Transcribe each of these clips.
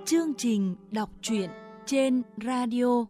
Chương trình đọc truyện trên radio.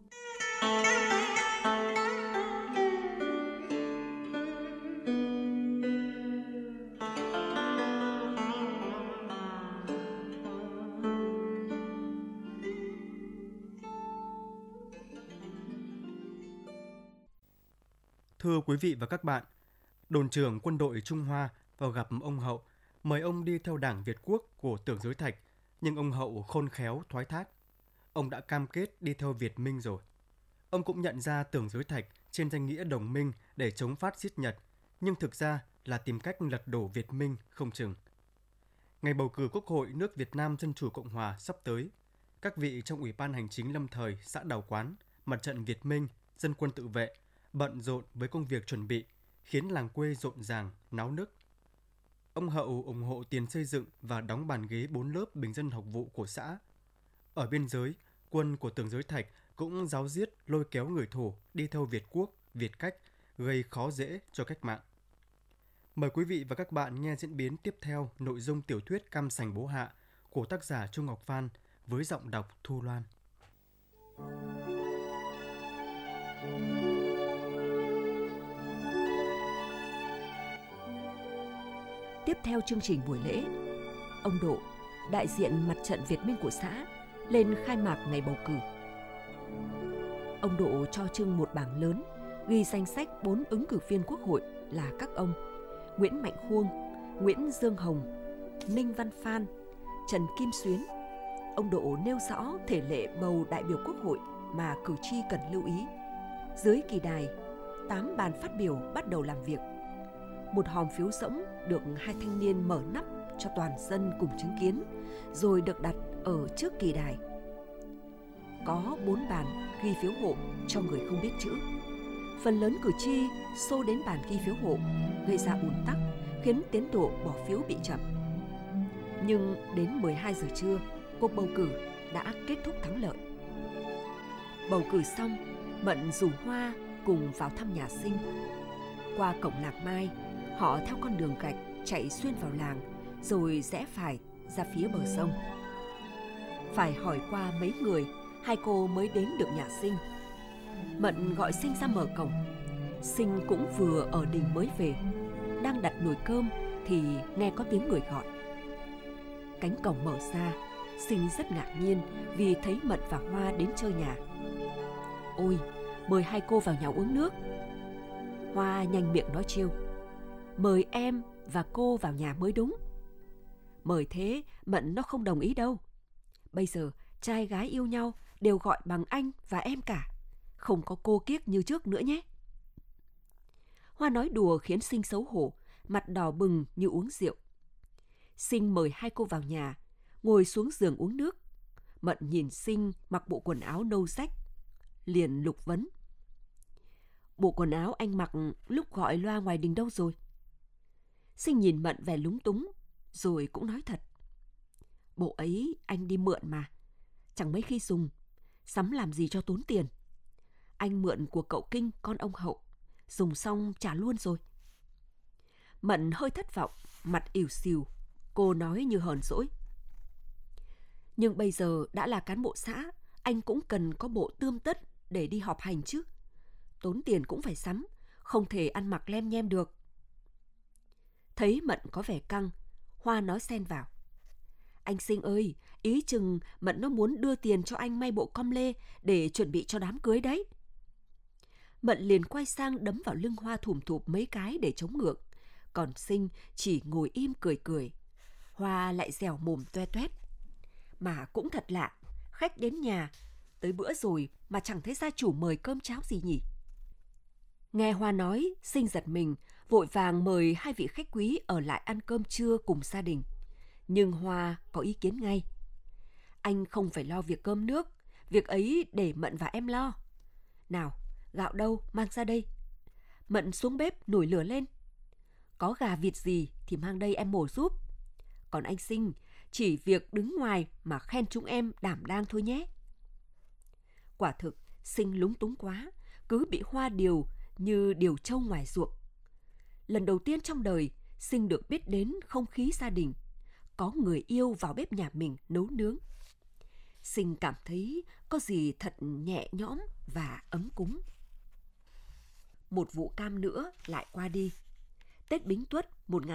Thưa quý vị và các bạn, đồn trưởng quân đội Trung Hoa vào gặp ông Hậu, mời ông đi theo Đảng Việt Quốc của Tưởng Giới Thạch, nhưng ông Hậu khôn khéo thoái thác. Ông đã cam kết đi theo Việt Minh rồi. Ông cũng nhận ra Tưởng Giới Thạch trên danh nghĩa đồng minh để chống phát giết Nhật, nhưng thực ra là tìm cách lật đổ Việt Minh không chừng. Ngày bầu cử Quốc hội nước Việt Nam Dân Chủ Cộng Hòa sắp tới, các vị trong Ủy ban Hành chính lâm thời xã Đào Quán, Mặt trận Việt Minh, Dân quân tự vệ bận rộn với công việc chuẩn bị, khiến làng quê rộn ràng, náo nức. Ông Hậu ủng hộ tiền xây dựng và đóng bàn ghế 4 lớp bình dân học vụ của xã. Ở biên giới, quân của Tưởng Giới Thạch cũng giáo diết lôi kéo người Thổ đi theo Việt Quốc, Việt Cách, gây khó dễ cho cách mạng. Mời quý vị và các bạn nghe diễn biến tiếp theo nội dung tiểu thuyết Cam Sành Bố Hạ của tác giả Trung Ngọc Phan với giọng đọc Thu Loan. Tiếp theo chương trình buổi lễ, ông Độ, đại diện Mặt trận Việt Minh của xã, lên khai mạc ngày bầu cử. Ông Độ cho trưng một bảng lớn ghi danh sách 4 ứng cử viên Quốc hội là các ông Nguyễn Mạnh Khuông, Nguyễn Dương Hồng, Ninh Văn Phan, Trần Kim Xuyến. Ông Độ nêu rõ thể lệ bầu đại biểu Quốc hội mà cử tri cần lưu ý. Dưới kỳ đài, 8 bàn phát biểu bắt đầu làm việc. Một hòm phiếu rỗng được 2 thanh niên mở nắp cho toàn dân cùng chứng kiến, rồi được đặt ở trước kỳ đài. Có 4 bàn ghi phiếu hộ cho người không biết chữ. Phần lớn cử tri xô đến bàn ghi phiếu hộ, gây ra ùn tắc, khiến tiến độ bỏ phiếu bị chậm. Nhưng đến 12 giờ trưa, cuộc bầu cử đã kết thúc thắng lợi. Bầu cử xong, Mận rủ Hoa cùng vào thăm nhà Sinh. Qua cổng Lạc Mai, họ theo con đường gạch chạy xuyên vào làng, rồi rẽ phải ra phía bờ sông. Phải hỏi qua mấy người, hai cô mới đến được nhà Sinh. Mận gọi Sinh ra mở cổng. Sinh cũng vừa ở đình mới về, đang đặt nồi cơm thì nghe có tiếng người gọi. Cánh cổng mở ra, Sinh rất ngạc nhiên vì thấy Mận và Hoa đến chơi nhà. Ôi, mời hai cô vào nhà uống nước. Hoa nhanh miệng nói trêu. Mời em và cô vào nhà mới đúng. Mời thế Mận nó không đồng ý đâu. Bây giờ trai gái yêu nhau đều gọi bằng anh và em cả, không có cô kiếc như trước nữa nhé. Hoa nói đùa khiến Sinh xấu hổ, mặt đỏ bừng như uống rượu. Sinh mời hai cô vào nhà, ngồi xuống giường uống nước. Mận nhìn Sinh mặc bộ quần áo nâu rách, liền lục vấn. Bộ quần áo anh mặc lúc gọi loa ngoài đình đâu rồi? Sinh nhìn Mận vẻ lúng túng, rồi cũng nói thật. Bộ ấy anh đi mượn mà, chẳng mấy khi dùng, sắm làm gì cho tốn tiền. Anh mượn của cậu Kinh, con ông Hậu, dùng xong trả luôn rồi. Mận hơi thất vọng, mặt ỉu xìu, cô nói như hờn dỗi. Nhưng bây giờ đã là cán bộ xã, anh cũng cần có bộ tươm tất để đi họp hành chứ. Tốn tiền cũng phải sắm, không thể ăn mặc lem nhem được. Thấy Mận có vẻ căng, Hoa nói xen vào. Anh Sinh ơi, ý chừng Mận nó muốn đưa tiền cho anh may bộ com lê để chuẩn bị cho đám cưới đấy. Mận liền quay sang đấm vào lưng Hoa thủm thụp mấy cái để chống ngượng, còn Sinh chỉ ngồi im cười cười. Hoa lại dẻo mồm toe toét. Mà cũng thật lạ, khách đến nhà, tới bữa rồi mà chẳng thấy gia chủ mời cơm cháo gì nhỉ? Nghe Hoa nói, Sinh giật mình, vội vàng mời hai vị khách quý ở lại ăn cơm trưa cùng gia đình. Nhưng Hoa có ý kiến ngay. Anh không phải lo việc cơm nước, việc ấy để Mận và em lo. Nào, gạo đâu, mang ra đây. Mận xuống bếp nổi lửa lên. Có gà vịt gì thì mang đây em mổ giúp. Còn anh Sinh, chỉ việc đứng ngoài mà khen chúng em đảm đang thôi nhé. Quả thực, Sinh lúng túng quá, cứ bị Hoa điều như điều trâu ngoài ruộng. Lần đầu tiên trong đời, Sinh được biết đến không khí gia đình, có người yêu vào bếp nhà mình nấu nướng. Sinh cảm thấy có gì thật nhẹ nhõm và ấm cúng. Một vụ cam nữa lại qua đi. Tết Bính Tuất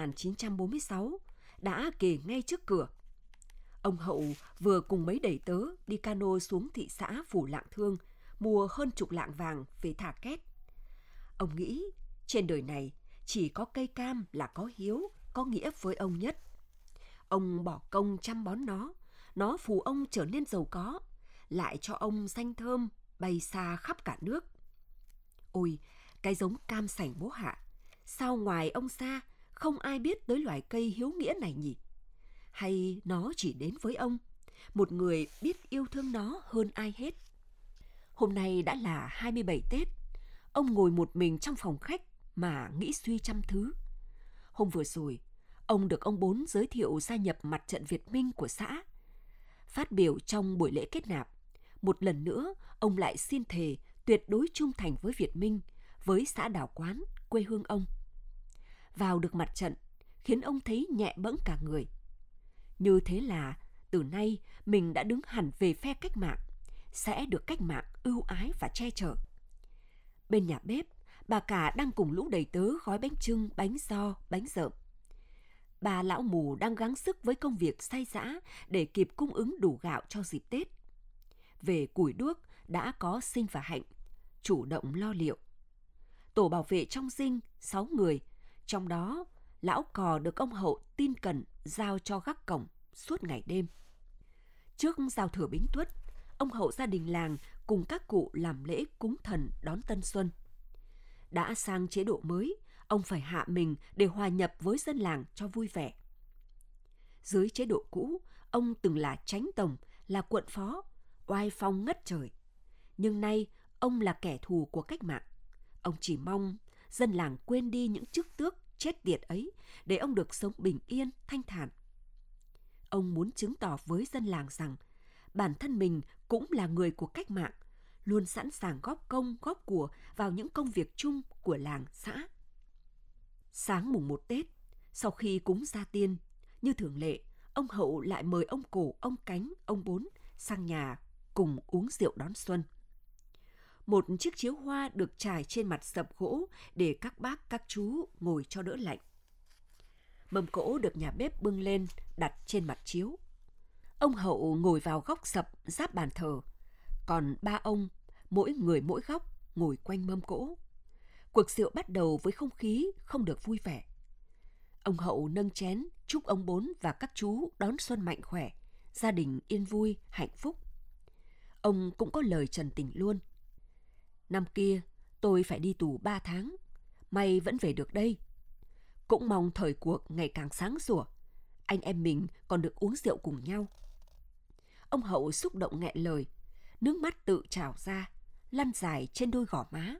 1946 đã kề ngay trước cửa. Ông Hậu vừa cùng mấy đầy tớ đi cano xuống thị xã Phủ Lạng Thương mua hơn chục lạng vàng về thả két. Ông nghĩ trên đời này chỉ có cây cam là có hiếu, có nghĩa với ông nhất. Ông bỏ công chăm bón nó phù ông trở nên giàu có, lại cho ông danh thơm bay xa khắp cả nước. Ôi, cái giống cam sành bố Hạ, sao ngoài ông xa không ai biết tới loài cây hiếu nghĩa này nhỉ? Hay nó chỉ đến với ông, một người biết yêu thương nó hơn ai hết? Hôm nay đã là 27 Tết, ông ngồi một mình trong phòng khách mà nghĩ suy trăm thứ. Hôm vừa rồi, ông được ông Bốn giới thiệu gia nhập mặt trận Việt Minh của xã. Phát biểu trong buổi lễ kết nạp, một lần nữa ông lại xin thề tuyệt đối trung thành với Việt Minh, với xã Đào Quán, quê hương ông. Vào được mặt trận khiến ông thấy nhẹ bẫng cả người. Như thế là từ nay mình đã đứng hẳn về phe cách mạng, sẽ được cách mạng ưu ái và che chở. Bên nhà bếp, bà cả đang cùng lũ đầy tớ gói bánh chưng, bánh giò, bánh dợm. Bà lão mù đang gắng sức với công việc xay giã để kịp cung ứng đủ gạo cho dịp Tết. Về củi đuốc đã có Sinh và Hạnh, chủ động lo liệu. Tổ bảo vệ trong dinh 6 người, trong đó lão Cò được ông Hậu tin cẩn giao cho gác cổng suốt ngày đêm. Trước giao thừa Bính Tuất, ông Hậu gia đình làng cùng các cụ làm lễ cúng thần đón Tân Xuân. Đã sang chế độ mới, ông phải hạ mình để hòa nhập với dân làng cho vui vẻ. Dưới chế độ cũ, ông từng là chánh tổng, là quận phó, oai phong ngất trời. Nhưng nay, ông là kẻ thù của cách mạng. Ông chỉ mong dân làng quên đi những chức tước chết tiệt ấy để ông được sống bình yên, thanh thản. Ông muốn chứng tỏ với dân làng rằng bản thân mình cũng là người của cách mạng, luôn sẵn sàng góp công, góp của vào những công việc chung của làng, xã. Sáng mùng 1 Tết, sau khi cúng gia tiên, như thường lệ, ông Hậu lại mời ông Cổ, ông Cánh, ông Bốn sang nhà cùng uống rượu đón xuân. Một chiếc chiếu hoa được trải trên mặt sập gỗ để các bác, các chú ngồi cho đỡ lạnh. Mâm cỗ được nhà bếp bưng lên, đặt trên mặt chiếu. Ông Hậu ngồi vào góc sập giáp bàn thờ, còn ba ông, mỗi người mỗi góc, ngồi quanh mâm cỗ. Cuộc rượu bắt đầu với không khí không được vui vẻ. Ông Hậu nâng chén chúc ông Bốn và các chú đón xuân mạnh khỏe, gia đình yên vui, hạnh phúc. Ông cũng có lời trần tình luôn. Năm kia, tôi phải đi tù 3 tháng, may vẫn về được đây. Cũng mong thời cuộc ngày càng sáng sủa, anh em mình còn được uống rượu cùng nhau. Ông Hậu xúc động nghẹn lời, nước mắt tự trào ra, lăn dài trên đôi gò má.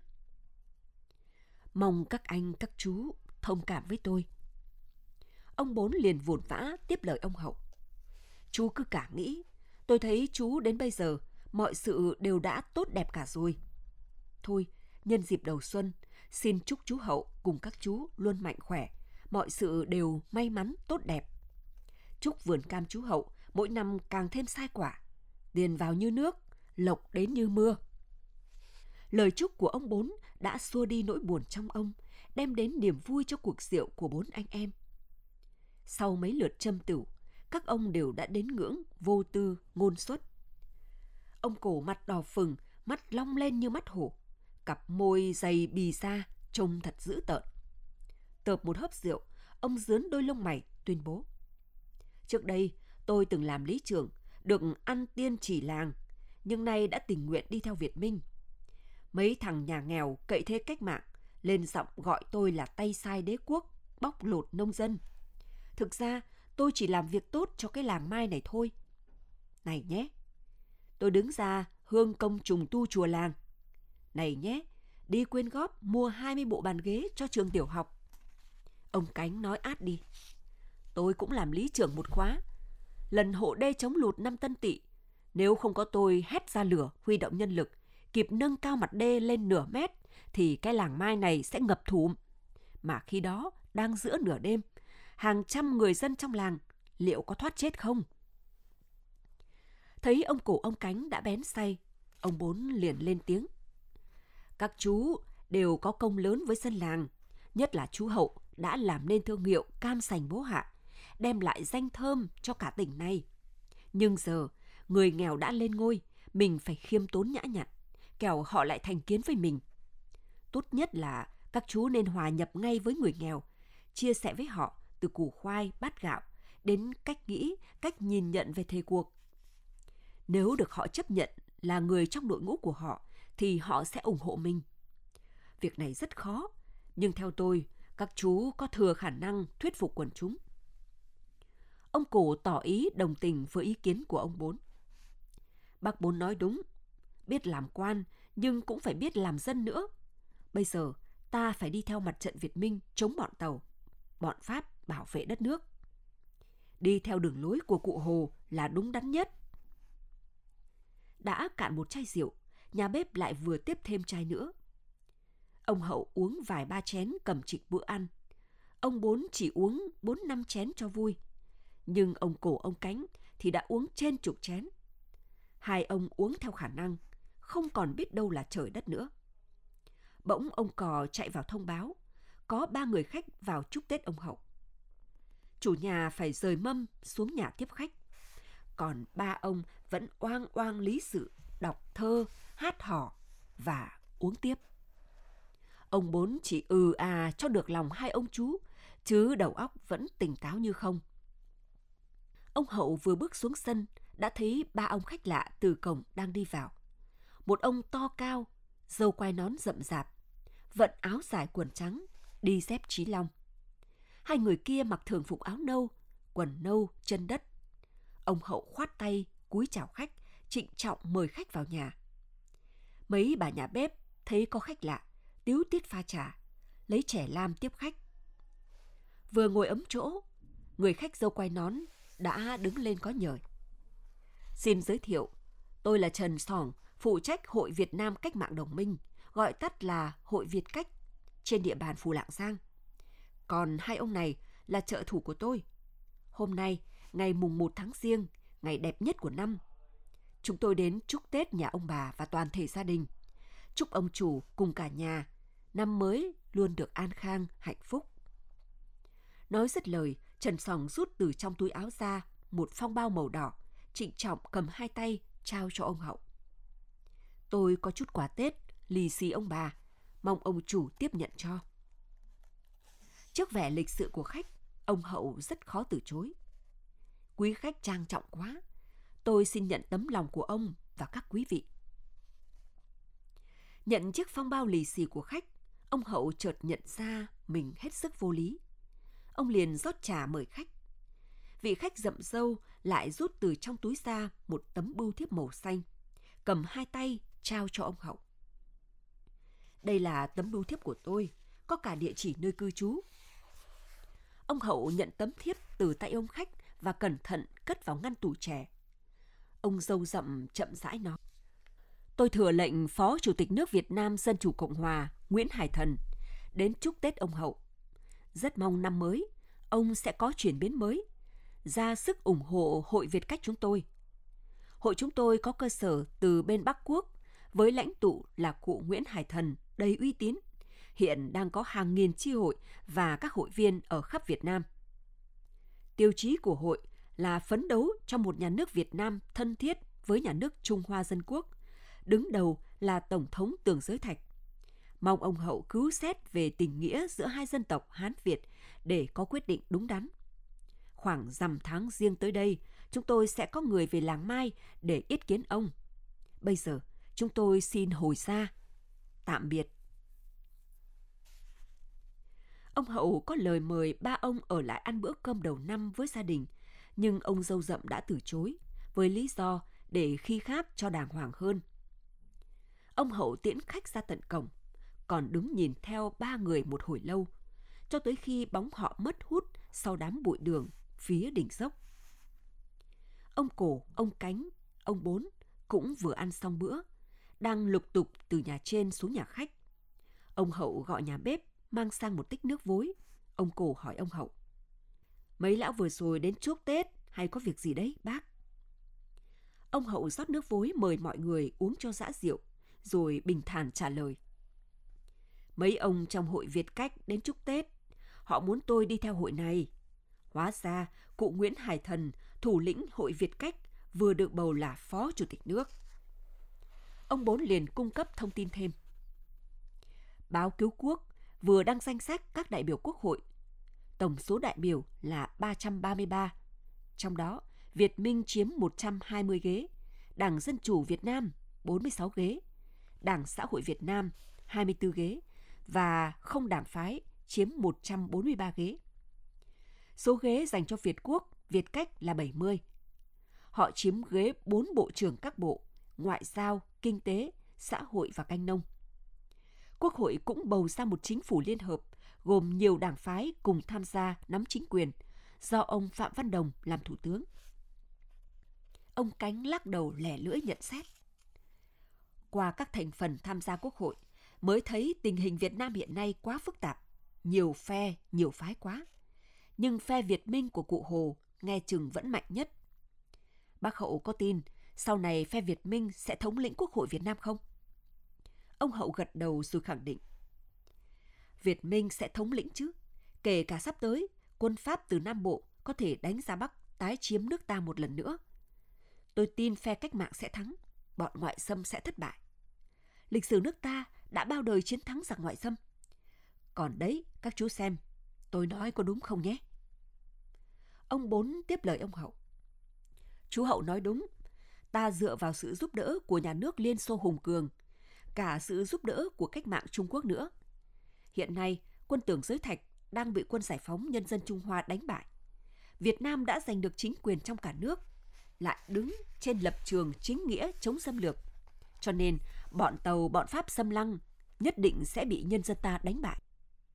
Mong các anh, các chú thông cảm với tôi. Ông Bốn liền vồn vã tiếp lời ông Hậu. Chú cứ cả nghĩ, tôi thấy chú đến bây giờ mọi sự đều đã tốt đẹp cả rồi. Thôi, nhân dịp đầu xuân, xin chúc chú Hậu cùng các chú luôn mạnh khỏe, mọi sự đều may mắn tốt đẹp. Chúc vườn cam chú Hậu mỗi năm càng thêm sai quả, tiền vào như nước, lộc đến như mưa. Lời chúc của ông Bốn đã xua đi nỗi buồn trong ông, đem đến niềm vui cho cuộc rượu của 4 anh em. Sau mấy lượt châm tửu, các ông đều đã đến ngưỡng vô tư, ngôn xuất. Ông Cổ mặt đỏ phừng, mắt long lên như mắt hổ, cặp môi dày bì ra, trông thật dữ tợn. Tợp một hớp rượu, ông rướn đôi lông mày, tuyên bố. Trước đây, tôi từng làm lý trưởng, được ăn tiên chỉ làng, nhưng nay đã tình nguyện đi theo Việt Minh. Mấy thằng nhà nghèo cậy thế cách mạng, lên giọng gọi tôi là tay sai đế quốc, bóc lột nông dân. Thực ra, tôi chỉ làm việc tốt cho cái làng Mai này thôi. Này nhé, tôi đứng ra hương công trùng tu chùa làng. Này nhé, đi quyên góp mua 20 bộ bàn ghế cho trường tiểu học. Ông Cánh nói át đi. Tôi cũng làm lý trưởng một khóa. Lần hộ đê chống lụt năm Tân Tỵ, nếu không có tôi hét ra lửa huy động nhân lực, kịp nâng cao mặt đê lên nửa mét, thì cái làng Mai này sẽ ngập thủm. Mà khi đó, đang giữa nửa đêm, hàng trăm người dân trong làng liệu có thoát chết không? Thấy ông Cổ ông Cánh đã bén say, ông Bốn liền lên tiếng. Các chú đều có công lớn với dân làng, nhất là chú Hậu đã làm nên thương hiệu cam sành Bố Hạ, đem lại danh thơm cho cả tỉnh này. Nhưng giờ, người nghèo đã lên ngôi, mình phải khiêm tốn nhã nhặn, kẻo họ lại thành kiến với mình. Tốt nhất là các chú nên hòa nhập ngay với người nghèo, chia sẻ với họ từ củ khoai, bát gạo, đến cách nghĩ, cách nhìn nhận về thời cuộc. Nếu được họ chấp nhận là người trong đội ngũ của họ, thì họ sẽ ủng hộ mình. Việc này rất khó, nhưng theo tôi, các chú có thừa khả năng thuyết phục quần chúng. Ông Cổ tỏ ý đồng tình với ý kiến của ông Bốn. Bác Bốn nói đúng, biết làm quan nhưng cũng phải biết làm dân nữa. Bây giờ ta phải đi theo mặt trận Việt Minh chống bọn Tàu, bọn Pháp bảo vệ đất nước. Đi theo đường lối của cụ Hồ là đúng đắn nhất. Đã cạn một chai rượu, nhà bếp lại vừa tiếp thêm chai nữa. Ông Hậu uống vài ba chén cầm trịch bữa ăn. Ông Bốn chỉ uống 4-5 chén cho vui. Nhưng ông Cổ ông Cánh thì đã uống trên chục chén. Hai ông uống theo khả năng, không còn biết đâu là trời đất nữa. Bỗng ông Cò chạy vào thông báo, có 3 người khách vào chúc Tết ông Hậu. Chủ nhà phải rời mâm xuống nhà tiếp khách. Còn 3 ông vẫn oang oang lý sự, đọc thơ, hát hò và uống tiếp. Ông Bốn chỉ cho được lòng hai ông chú, chứ đầu óc vẫn tỉnh táo như không. Ông Hậu vừa bước xuống sân, đã thấy 3 ông khách lạ từ cổng đang đi vào. Một ông to cao, râu quai nón rậm rạp, vận áo dài quần trắng, đi dép Chí Long. 2 người kia mặc thường phục áo nâu, quần nâu, chân đất. Ông Hậu khoát tay, cúi chào khách, trịnh trọng mời khách vào nhà. Mấy bà nhà bếp thấy có khách lạ, tíu tít pha trà, lấy chè lam tiếp khách. Vừa ngồi ấm chỗ, người khách râu quai nón đã đứng lên có nhời. Xin giới thiệu, tôi là Trần Sỏng, phụ trách Hội Việt Nam Cách mạng Đồng minh, gọi tắt là Hội Việt Cách, trên địa bàn Phù Lạng Giang. Còn 2 ông này là trợ thủ của tôi. Hôm nay, ngày mùng 1 tháng Giêng, ngày đẹp nhất của năm, chúng tôi đến chúc Tết nhà ông bà và toàn thể gia đình. Chúc ông chủ cùng cả nhà năm mới luôn được an khang, hạnh phúc. Nói dứt lời, Trần Sỏng rút từ trong túi áo ra một phong bao màu đỏ, trịnh trọng cầm 2 tay trao cho ông Hậu. Tôi có chút quà Tết, lì xì ông bà, mong ông chủ tiếp nhận cho. Trước vẻ lịch sự của khách, ông Hậu rất khó từ chối. Quý khách trang trọng quá, tôi xin nhận tấm lòng của ông và các quý vị. Nhận chiếc phong bao lì xì của khách, ông Hậu chợt nhận ra mình hết sức vô lý. Ông liền rót trà mời khách. Vị khách rậm râu lại rút từ trong túi ra một tấm bưu thiếp màu xanh, cầm 2 tay trao cho ông Hậu. Đây là tấm bưu thiếp của tôi, có cả địa chỉ nơi cư trú. Ông Hậu nhận tấm thiếp từ tay ông khách và cẩn thận cất vào ngăn tủ chè. Ông râu rậm chậm rãi nói: Tôi thừa lệnh Phó Chủ tịch nước Việt Nam Dân chủ Cộng hòa Nguyễn Hải Thần đến chúc Tết ông Hậu. Rất mong năm mới, ông sẽ có chuyển biến mới, ra sức ủng hộ Hội Việt Cách chúng tôi. Hội chúng tôi có cơ sở từ bên Bắc Quốc, với lãnh tụ là cụ Nguyễn Hải Thần đầy uy tín, hiện đang có hàng nghìn chi hội và các hội viên ở khắp Việt Nam. Tiêu chí của hội là phấn đấu cho một nhà nước Việt Nam thân thiết với nhà nước Trung Hoa Dân Quốc, đứng đầu là Tổng thống Tưởng Giới Thạch. Mong ông Hậu cứu xét về tình nghĩa giữa hai dân tộc Hán Việt để có quyết định đúng đắn. Khoảng rằm tháng Giêng tới đây, chúng tôi sẽ có người về làng Mai để yết kiến ông. Bây giờ, chúng tôi xin hồi ra. Tạm biệt. Ông Hậu có lời mời 3 ông ở lại ăn bữa cơm đầu năm với gia đình, nhưng ông râu rậm đã từ chối, với lý do để khi khác cho đàng hoàng hơn. Ông Hậu tiễn khách ra tận cổng, còn đứng nhìn theo 3 người một hồi lâu, cho tới khi bóng họ mất hút sau đám bụi đường phía đỉnh dốc. Ông Cổ, ông Cánh, ông Bốn cũng vừa ăn xong bữa, đang lục tục từ nhà trên xuống nhà khách. Ông Hậu gọi nhà bếp mang sang một tích nước vối. Ông Cổ hỏi ông Hậu: Mấy lão vừa rồi đến chúc Tết hay có việc gì đấy bác? Ông Hậu rót nước vối mời mọi người uống cho dã rượu, rồi bình thản trả lời. Mấy ông trong hội Việt Cách đến chúc Tết, họ muốn tôi đi theo hội này. Hóa ra, cụ Nguyễn Hải Thần, thủ lĩnh hội Việt Cách, vừa được bầu là phó chủ tịch nước. Ông Bốn liền cung cấp thông tin thêm. Báo Cứu Quốc vừa đăng danh sách các đại biểu Quốc hội. Tổng số đại biểu là 333. Trong đó, Việt Minh chiếm 120 ghế, Đảng Dân Chủ Việt Nam 46 ghế, Đảng Xã hội Việt Nam 24 ghế và không đảng phái chiếm 143 ghế. Số ghế dành cho Việt Quốc, Việt Cách là 70. Họ chiếm ghế 4 bộ trưởng các bộ, Ngoại giao, Kinh tế, Xã hội và Canh nông. Quốc hội cũng bầu ra một chính phủ liên hợp, gồm nhiều đảng phái cùng tham gia nắm chính quyền, do ông Phạm Văn Đồng làm thủ tướng. Ông Cánh lắc đầu lẻ lưỡi nhận xét. Qua các thành phần tham gia Quốc hội, mới thấy tình hình Việt Nam hiện nay quá phức tạp, nhiều phe, nhiều phái quá. Nhưng phe Việt Minh của cụ Hồ nghe chừng vẫn mạnh nhất. Bác Hậu có tin sau này phe Việt Minh sẽ thống lĩnh Quốc hội Việt Nam không? Ông Hậu gật đầu rồi khẳng định. Việt Minh sẽ thống lĩnh chứ. Kể cả sắp tới, quân Pháp từ Nam Bộ có thể đánh ra Bắc tái chiếm nước ta một lần nữa. Tôi tin phe cách mạng sẽ thắng, bọn ngoại xâm sẽ thất bại. Lịch sử nước ta đã bao đời chiến thắng giặc ngoại xâm. Còn đấy, các chú xem, tôi nói có đúng không nhé? Ông Bốn tiếp lời ông Hậu. Chú Hậu nói đúng, ta dựa vào sự giúp đỡ của nhà nước Liên Xô hùng cường, cả sự giúp đỡ của cách mạng Trung Quốc nữa. Hiện nay, quân Tưởng Giới Thạch đang bị quân Giải phóng Nhân dân Trung Hoa đánh bại. Việt Nam đã giành được chính quyền trong cả nước, lại đứng trên lập trường chính nghĩa chống xâm lược. Cho nên, bọn Tàu, bọn Pháp xâm lăng nhất định sẽ bị nhân dân ta đánh bại.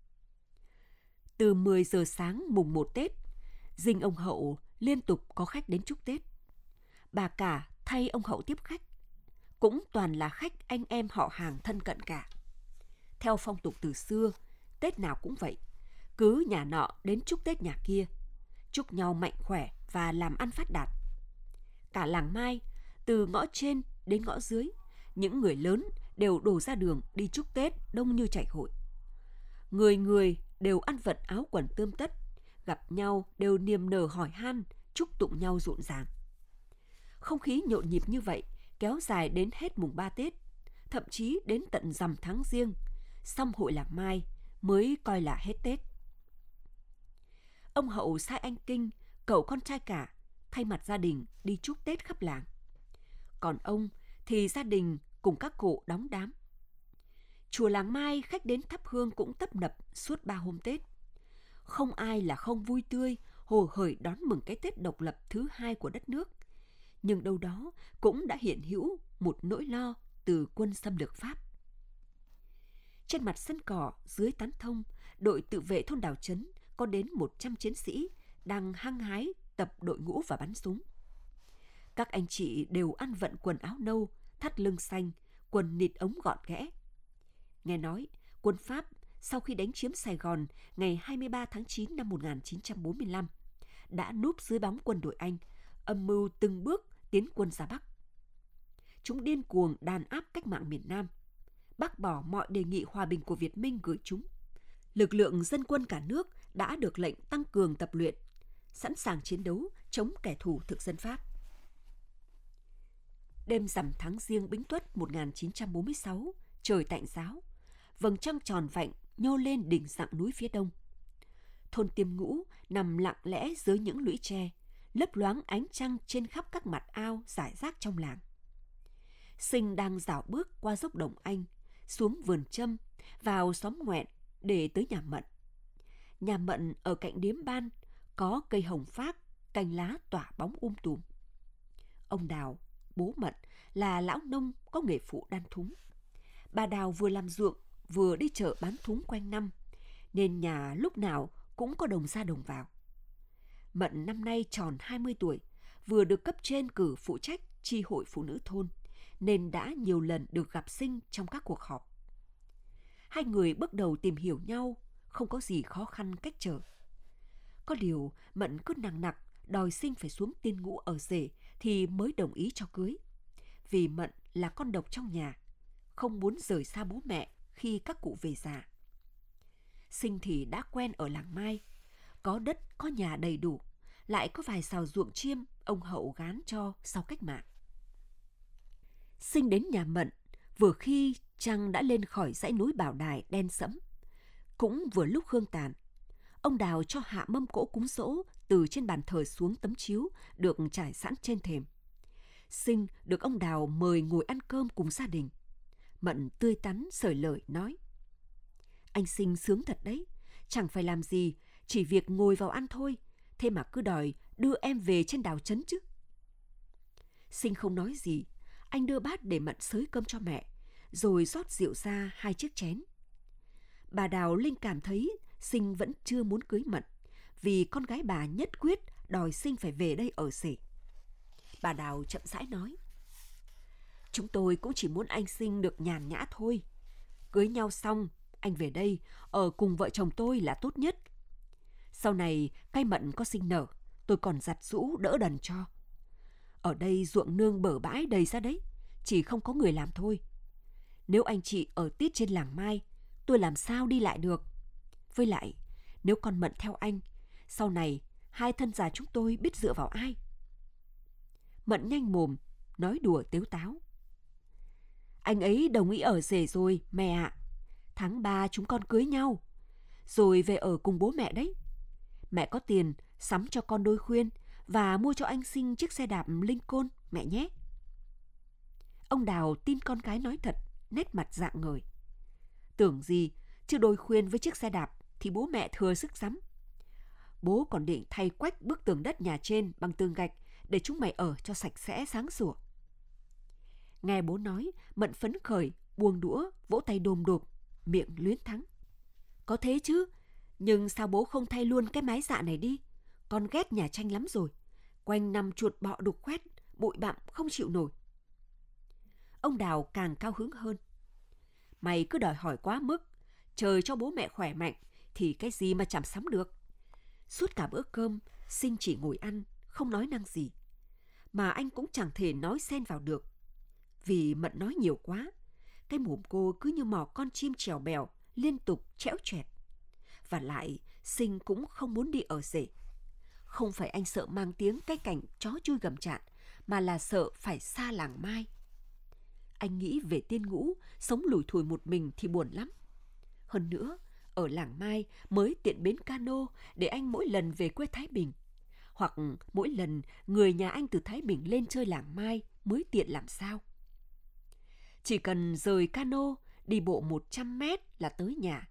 Từ 10 giờ sáng mùng 1 Tết, dinh ông Hậu liên tục có khách đến chúc Tết. Bà cả thay ông Hậu tiếp khách, cũng toàn là khách anh em họ hàng thân cận cả. Theo phong tục từ xưa, Tết nào cũng vậy, cứ nhà nọ đến chúc Tết nhà kia, chúc nhau mạnh khỏe và làm ăn phát đạt. Cả làng Mai, từ ngõ trên đến ngõ dưới, những người lớn đều đổ ra đường đi chúc Tết đông như chảy hội. Người người đều ăn vận áo quần tươm tất, gặp nhau đều niềm nở hỏi han, chúc tụng nhau rộn ràng. Không khí nhộn nhịp như vậy kéo dài đến hết mùng 3 Tết, thậm chí đến tận rằm tháng Giêng, xong hội làng Mai mới coi là hết Tết. Ông Hậu sai anh Kinh, cậu con trai cả, thay mặt gia đình đi chúc Tết khắp làng. Còn ông thì gia đình cùng các cụ đóng đám. Chùa làng Mai khách đến thắp hương cũng tấp nập suốt 3 hôm Tết. Không ai là không vui tươi, hồ hởi đón mừng cái Tết độc lập thứ 2 của đất nước. Nhưng đâu đó cũng đã hiện hữu một nỗi lo từ quân xâm lược Pháp. Trên mặt sân cỏ dưới tán thông, đội tự vệ thôn Đào Trấn có đến 100 chiến sĩ đang hăng hái tập đội ngũ và bắn súng. Các anh chị đều ăn vận quần áo nâu, thắt lưng xanh, quần nịt ống gọn ghẽ. Nghe nói, quân Pháp sau khi đánh chiếm Sài Gòn ngày 23 tháng 9 năm 1945 đã núp dưới bóng quân đội Anh, âm mưu từng bước tiến quân ra Bắc. Chúng điên cuồng đàn áp cách mạng miền Nam, bác bỏ mọi đề nghị hòa bình của Việt Minh gửi chúng. Lực lượng dân quân cả nước đã được lệnh tăng cường tập luyện, sẵn sàng chiến đấu chống kẻ thù thực dân Pháp. Đêm rằm tháng Giêng Bính Tuất 1946, trời tạnh ráo, vầng trăng tròn vạnh nhô lên đỉnh dặng núi phía đông. Thôn Tiêm Ngũ nằm lặng lẽ dưới những lũy tre, lấp loáng ánh trăng trên khắp các mặt ao rải rác trong làng. Sinh đang dạo bước qua dốc Đồng Anh, xuống vườn Châm, vào xóm Ngoẹn để tới nhà Mận. Nhà Mận ở cạnh điếm ban, có cây hồng phác, cành lá tỏa bóng tùm. Ông Đào, bố Mận, là lão nông có nghề phụ đan thúng. Bà Đào vừa làm ruộng, vừa đi chợ bán thúng quanh năm, nên nhà lúc nào cũng có đồng ra đồng vào. Mận năm nay tròn 20 tuổi, vừa được cấp trên cử phụ trách chi hội phụ nữ thôn, nên đã nhiều lần được gặp Sinh trong các cuộc họp. Hai người bước đầu tìm hiểu nhau, không có gì khó khăn cách trở. Có điều Mận cứ nằng nặc đòi Sinh phải xuống Tiên Ngũ ở rể thì mới đồng ý cho cưới. Vì Mận là con độc trong nhà, không muốn rời xa bố mẹ khi các cụ về già. Sinh thì đã quen ở làng Mai, có đất, có nhà đầy đủ, lại có vài sào ruộng chiêm ông Hậu gán cho sau cách mạng. Sinh đến nhà Mận vừa khi trăng đã lên khỏi dãy núi Bảo Đài đen sẫm. Cũng vừa lúc hương tàn, ông Đào cho hạ mâm cỗ cúng giỗ từ trên bàn thờ xuống tấm chiếu được trải sẵn trên thềm. Sinh được ông Đào mời ngồi ăn cơm cùng gia đình. Mận tươi tắn xởi lời nói: "Anh Sinh sướng thật đấy, chẳng phải làm gì, chỉ việc ngồi vào ăn thôi, thế mà cứ đòi đưa em về trên đảo trấn chứ." Sinh không nói gì, anh đưa bát để Mận xới cơm cho mẹ, rồi rót rượu ra 2 chiếc chén. Bà Đào linh cảm thấy Sinh vẫn chưa muốn cưới Mận, vì con gái bà nhất quyết đòi Sinh phải về đây ở rể. Bà Đào chậm rãi nói: "Chúng tôi cũng chỉ muốn anh Sinh được nhàn nhã thôi. Cưới nhau xong, anh về đây ở cùng vợ chồng tôi là tốt nhất. Sau này cây Mận có sinh nở, tôi còn giặt giũ đỡ đần cho. Ở đây ruộng nương bờ bãi đầy ra đấy, chỉ không có người làm thôi. Nếu anh chị ở tít trên làng Mai, tôi làm sao đi lại được. Với lại, nếu con Mận theo anh, sau này hai thân già chúng tôi biết dựa vào ai?" Mận nhanh mồm, nói đùa tếu táo: "Anh ấy đồng ý ở rể rồi, mẹ ạ. Tháng 3 chúng con cưới nhau, rồi về ở cùng bố mẹ đấy. Mẹ có tiền, sắm cho con đôi khuyên và mua cho anh Sinh chiếc xe đạp Lincoln, mẹ nhé." Ông Đào tin con gái nói thật, nét mặt rạng ngời. Tưởng gì, chứ đôi khuyên với chiếc xe đạp thì bố mẹ thừa sức sắm. Bố còn định thay quách bức tường đất nhà trên bằng tường gạch để chúng mày ở cho sạch sẽ sáng sủa. Nghe bố nói, Mận phấn khởi, buông đũa, vỗ tay đồm đột, miệng luyến thắng: "Có thế chứ, nhưng sao bố không thay luôn cái mái dạ này đi? Con ghét nhà tranh lắm rồi. Quanh năm chuột bọ đục khoét, bụi bặm không chịu nổi." Ông Đào càng cao hứng hơn: "Mày cứ đòi hỏi quá mức, trời cho bố mẹ khỏe mạnh thì cái gì mà chẳng sắm được." Suốt cả bữa cơm, Sinh chỉ ngồi ăn, không nói năng gì. Mà anh cũng chẳng thể nói xen vào được, vì Mận nói nhiều quá. Cái mồm cô cứ như mỏ con chim trèo bèo, liên tục trẽo choẹt. Và lại, Sinh cũng không muốn đi ở rể. Không phải anh sợ mang tiếng cái cảnh chó chui gầm chạn, mà là sợ phải xa làng Mai. Anh nghĩ về Tiên Ngũ, sống lủi thủi một mình thì buồn lắm. Hơn nữa, ở làng Mai mới tiện bến cano để anh mỗi lần về quê Thái Bình. Hoặc mỗi lần người nhà anh từ Thái Bình lên chơi làng Mai mới tiện làm sao. Chỉ cần rời cano, đi bộ 100 mét là tới nhà.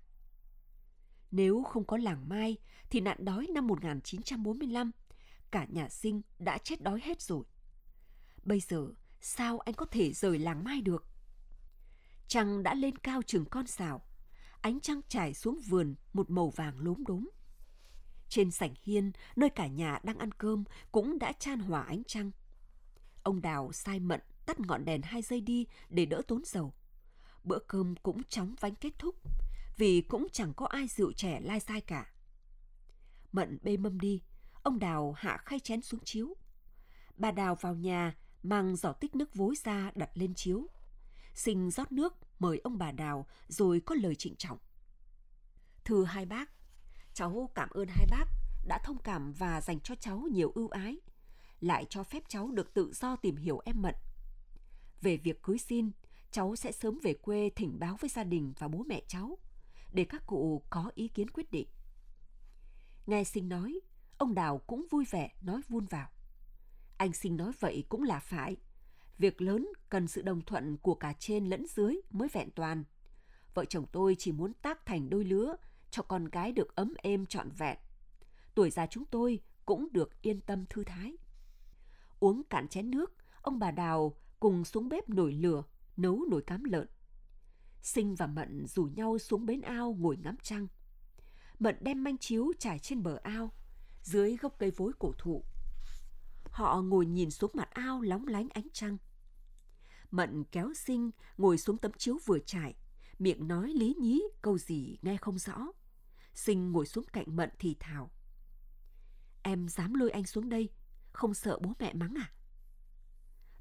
Nếu không có làng Mai thì nạn đói năm 1945, cả nhà Sinh đã chết đói hết rồi. Bây giờ sao anh có thể rời làng Mai được? Trăng đã lên cao chừng con sào, ánh trăng trải xuống vườn một màu vàng lốm đốm. Trên sảnh hiên, nơi cả nhà đang ăn cơm, cũng đã chan hòa ánh trăng. Ông Đào sai Mận tắt ngọn đèn 2 giây đi để đỡ tốn dầu. Bữa cơm cũng chóng vánh kết thúc, vì cũng chẳng có ai rượu trẻ lai dai cả. Mận bê mâm đi, ông Đào hạ khay chén xuống chiếu. Bà Đào vào nhà, mang giỏ tích nước vối ra đặt lên chiếu. Sinh rót nước mời ông bà Đào, rồi có lời trịnh trọng: "Thưa hai bác, cháu cảm ơn hai bác đã thông cảm và dành cho cháu nhiều ưu ái, lại cho phép cháu được tự do tìm hiểu em Mận. Về việc cưới xin, cháu sẽ sớm về quê thỉnh báo với gia đình và bố mẹ cháu, để các cụ có ý kiến quyết định." Nghe Sinh nói, ông Đào cũng vui vẻ nói vun vào: "Anh Sinh nói vậy cũng là phải. Việc lớn cần sự đồng thuận của cả trên lẫn dưới mới vẹn toàn. Vợ chồng tôi chỉ muốn tác thành đôi lứa, cho con gái được ấm êm trọn vẹn. Tuổi già chúng tôi cũng được yên tâm thư thái." Uống cạn chén nước, ông bà Đào cùng xuống bếp nổi lửa, nấu nồi cám lợn. Sinh và Mận rủ nhau xuống bến ao ngồi ngắm trăng. Mận đem manh chiếu trải trên bờ ao, dưới gốc cây vối cổ thụ. Họ ngồi nhìn xuống mặt ao lóng lánh ánh trăng. Mận kéo Sinh ngồi xuống tấm chiếu vừa trải, miệng nói lý nhí câu gì nghe không rõ. Sinh ngồi xuống cạnh Mận thì thào: "Em dám lôi anh xuống đây, không sợ bố mẹ mắng à?"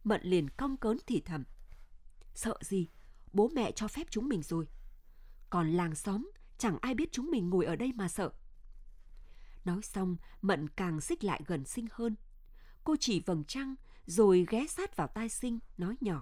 Mận liền cong cớn thì thầm: Sợ gì, bố mẹ cho phép chúng mình rồi. Còn làng xóm chẳng ai biết chúng mình ngồi ở đây mà sợ. Nói xong, Mận càng xích lại gần Sinh hơn. Cô chỉ vầng trăng rồi ghé sát vào tai Sinh nói nhỏ: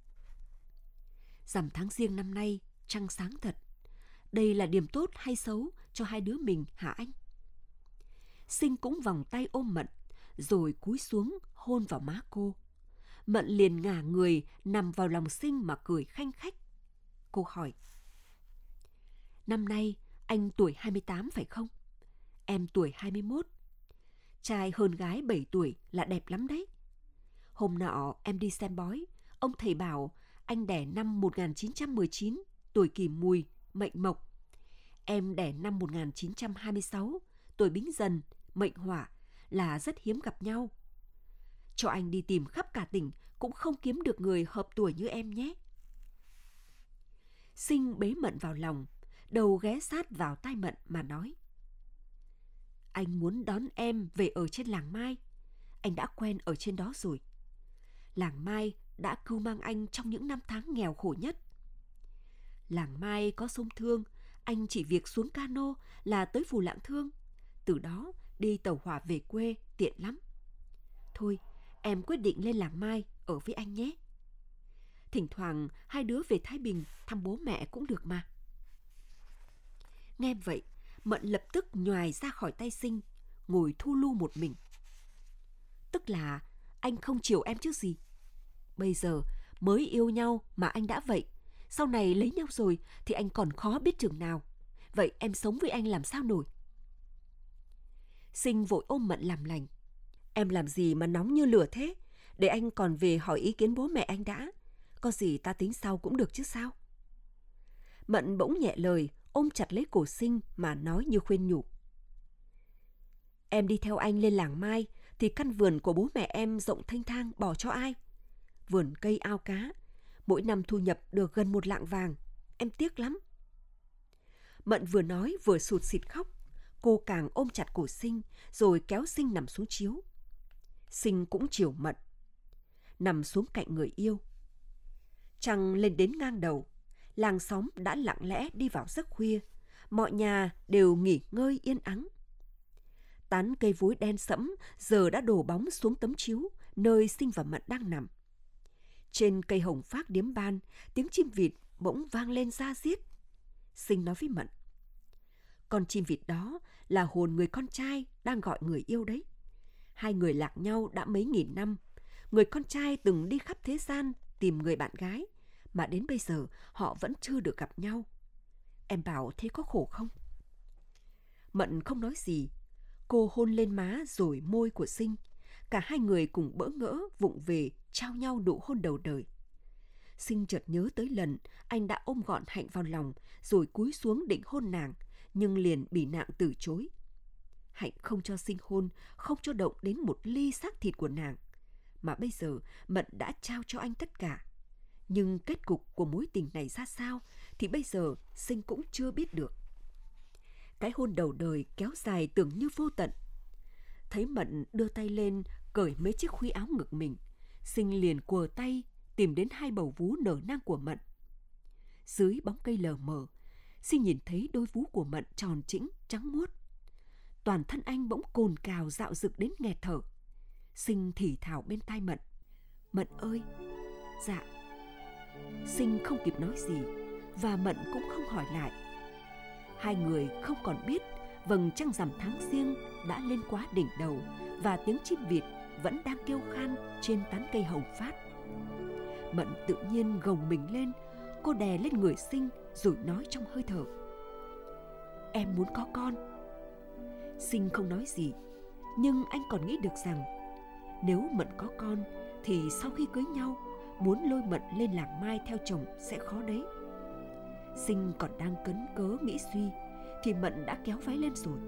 Rằm tháng Giêng năm nay trăng sáng thật. Đây là điểm tốt hay xấu cho hai đứa mình hả anh? Sinh cũng vòng tay ôm Mận rồi cúi xuống hôn vào má cô. Mận liền ngả người nằm vào lòng Sinh mà cười khanh khách. Cô hỏi: Năm nay anh tuổi 28 phải không? Em tuổi 21. Trai hơn gái 7 tuổi là đẹp lắm đấy. Hôm nọ em đi xem bói, ông thầy bảo anh đẻ năm 1919, tuổi Kỷ Mùi, mệnh Mộc. Em đẻ năm 1926, tuổi Bính Dần, mệnh Hỏa, là rất hiếm gặp nhau. Cho anh đi tìm khắp cả tỉnh cũng không kiếm được người hợp tuổi như em nhé. Sinh bế Mận vào lòng, đầu ghé sát vào tai Mận mà nói: Anh muốn đón em về ở trên làng Mai. Anh đã quen ở trên đó rồi. Làng Mai đã cưu mang anh trong những năm tháng nghèo khổ nhất. Làng Mai có sông Thương, anh chỉ việc xuống cano là tới Phù Lạng Thương. Từ đó đi tàu hỏa về quê tiện lắm. Thôi, em quyết định lên làng Mai ở với anh nhé. Thỉnh thoảng hai đứa về Thái Bình thăm bố mẹ cũng được mà. Nghe vậy, Mận lập tức nhoài ra khỏi tay Sinh, ngồi thu lu một mình. Tức là anh không chiều em chứ gì. Bây giờ mới yêu nhau mà anh đã vậy. Sau này lấy nhau rồi thì anh còn khó biết chừng nào. Vậy em sống với anh làm sao nổi? Sinh vội ôm Mận làm lành: Em làm gì mà nóng như lửa thế? Để anh còn về hỏi ý kiến bố mẹ anh đã. Có gì ta tính sau cũng được chứ sao? Mận bỗng nhẹ lời, ôm chặt lấy cổ Sinh mà nói như khuyên nhủ: Em đi theo anh lên làng Mai thì căn vườn của bố mẹ em rộng thênh thang bỏ cho ai? Vườn cây ao cá, mỗi năm thu nhập được gần 1 lạng vàng. Em tiếc lắm. Mận vừa nói vừa sụt sịt khóc. Cô càng ôm chặt cổ Sinh rồi kéo Sinh nằm xuống chiếu. Sinh cũng chiều Mận, nằm xuống cạnh người yêu. Trăng lên đến ngang đầu, làng xóm đã lặng lẽ đi vào giấc khuya. Mọi nhà đều nghỉ ngơi yên ắng. Tán cây vối đen sẫm giờ đã đổ bóng xuống tấm chiếu nơi Sinh và Mận đang nằm. Trên cây hồng phác điếm ban, tiếng chim vịt bỗng vang lên da diết. Sinh nói với Mận: Con chim vịt đó là hồn người con trai đang gọi người yêu đấy. Hai người lạc nhau đã mấy nghìn năm. Người con trai từng đi khắp thế gian tìm người bạn gái, mà đến bây giờ họ vẫn chưa được gặp nhau. Em bảo thế có khổ không? Mận không nói gì. Cô hôn lên má rồi môi của Sinh. Cả hai người cùng bỡ ngỡ vụng về trao nhau nụ hôn đầu đời. Sinh chợt nhớ tới lần anh đã ôm gọn Hạnh vào lòng rồi cúi xuống định hôn nàng, nhưng liền bị nàng từ chối. Hạnh không cho Sinh hôn, không cho động đến một ly xác thịt của nàng. Mà bây giờ Mận đã trao cho anh tất cả. Nhưng kết cục của mối tình này ra sao thì bây giờ Sinh cũng chưa biết được. Cái hôn đầu đời kéo dài tưởng như vô tận. Thấy Mận đưa tay lên cởi mấy chiếc khuy áo ngực mình, Sinh liền quờ tay tìm đến hai bầu vú nở nang của Mận. Dưới bóng cây lờ mờ, Sinh nhìn thấy đôi vú của Mận tròn trĩnh, trắng muốt. Toàn thân anh bỗng cồn cào dạo dực đến nghẹt thở. Sinh thì thào bên tai Mận: Mận ơi! Dạ. Sinh không kịp nói gì và Mận cũng không hỏi lại. Hai người không còn biết vầng trăng rằm tháng Giêng đã lên quá đỉnh đầu và tiếng chim vịt vẫn đang kêu khan trên tán cây hồng phát. Mận tự nhiên gồng mình lên, cô đè lên người Sinh rồi nói trong hơi thở: Em muốn có con. Sinh không nói gì, nhưng anh còn nghĩ được rằng nếu Mận có con thì sau khi cưới nhau, muốn lôi Mận lên làng Mai theo chồng sẽ khó đấy. Sinh còn đang cấn cớ nghĩ suy thì Mận đã kéo váy lên rồi.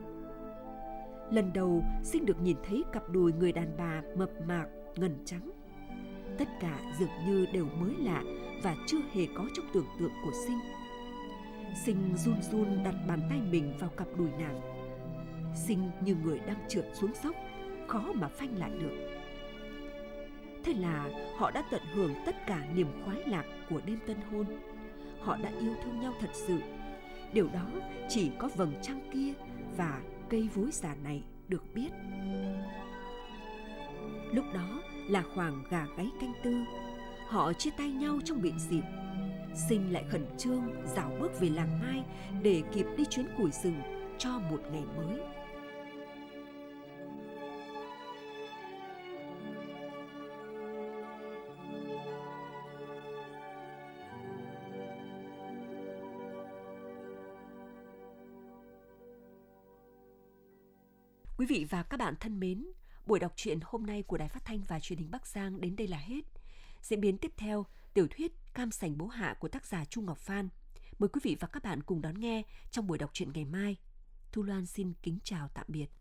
Lần đầu Sinh được nhìn thấy cặp đùi người đàn bà mập mạp ngần trắng. Tất cả dường như đều mới lạ và chưa hề có trong tưởng tượng của Sinh. Sinh run run đặt bàn tay mình vào cặp đùi nàng. Sinh như người đang trượt xuống dốc, khó mà phanh lại được. Thế Thế là họ đã tận hưởng tất cả niềm khoái lạc của đêm tân hôn. Họ đã yêu thương nhau thật sự. Điều đó chỉ có vầng trăng kia và cây vối già này được biết. Lúc đó là khoảng gà gáy canh tư. Họ chia tay nhau trong bịn dịp. Sinh lại khẩn trương dạo bước về làng Mai để kịp đi chuyến củi rừng cho một ngày mới. Quý vị và các bạn thân mến, buổi đọc truyện hôm nay của Đài Phát thanh và Truyền hình Bắc Giang đến đây là hết. Diễn biến tiếp theo, tiểu thuyết Cam Sành Bố Hạ của tác giả Chu Ngọc Phan. Mời quý vị và các bạn cùng đón nghe trong buổi đọc truyện ngày mai. Thu Loan xin kính chào tạm biệt.